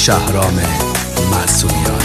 شهرام معصومیان.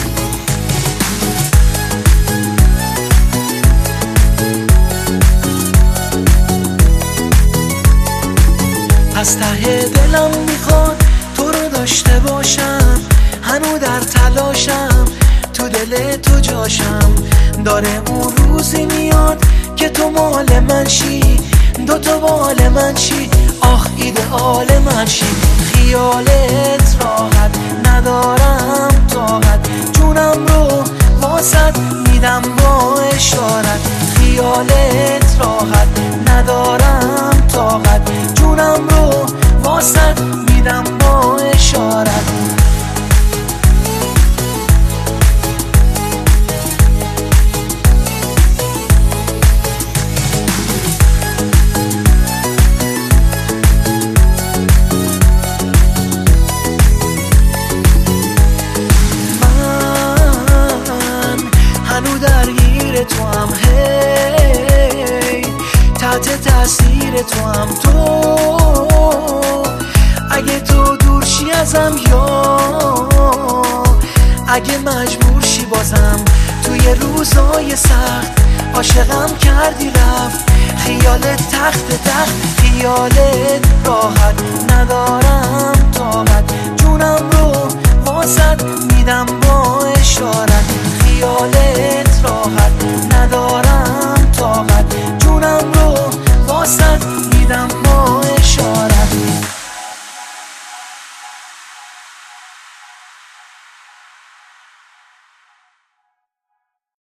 از ته دلم میخواد تو رو داشته باشم، هنو در تلاشم تو دل تو جاشم. داره اون روزی میاد که تو مال من شی، دوتا بال من شی، آخ ایدئال من شی. خیالت راحت ندارم طاقت، جونم رو واسط میدم با اشارت. خیالت راحت ندارم طاقت، جونم رو واسط میدم با اشارت. هنو درگیر تو هم، هی تحت تاثیر تو هم. تو اگه تو دور شی ازم، یا اگه مجبور شی بازم، توی روزای سخت عاشقم کردی رفت. خیالت تخت، خیالت راحت ندارم طاقت، جونم رو واسط میدم با اشارت. خیالت راحت